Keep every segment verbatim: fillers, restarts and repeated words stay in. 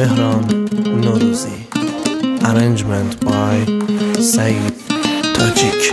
Mehran Noruzi. Arrangement by Saeed Tajik.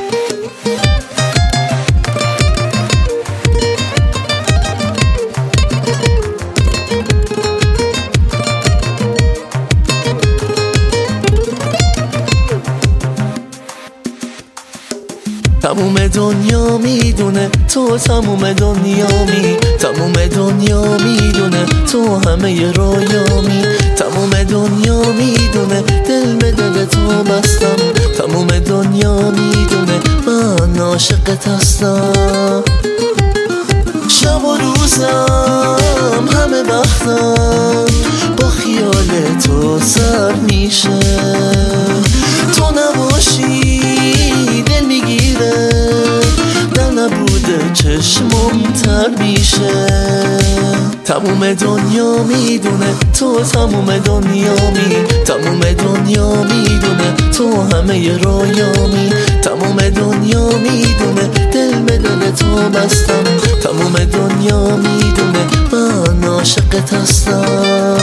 تموم دنیا میدونه تو تموم دنیا می تموم دنیا میدونه تو همه رویامی تموم دنیا میدونه دل به دل تو بستم تموم دنیا میدونه من عاشقت هستم شب و روزم همه وقتم با خیال تو سر میشه تو نباشی دل میگیره در نبوده چشمم تر میشه تموم دنیا میدونه تو تموم دنیا می تموم دنیا میدونه تو همه رویامی تموم دنیا میدونه دل به دل تو بستم تموم دنیا میدونه من عاشقت هستم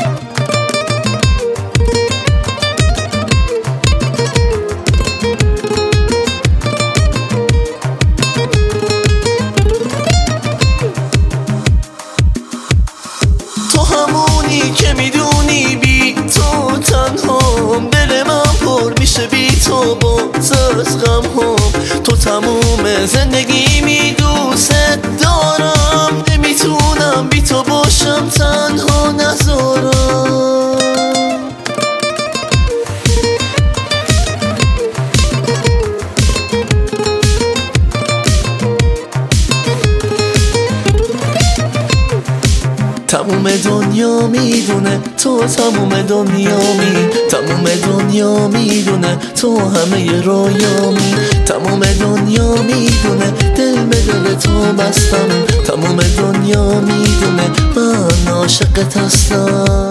که میدونی بی تو تنهام دل من پر میشه بی تو باز از غم هم تو تموم زندگی می دوست دارم نمیتونم بی تو باشم تنها نذارم تموم دنیا میدونه تو تموم دنیا می تموم دنیا میدونه تو همه رویامی تموم دنیا میدونه دل به دل تو بستم تموم دنیا میدونه من عاشقت هستم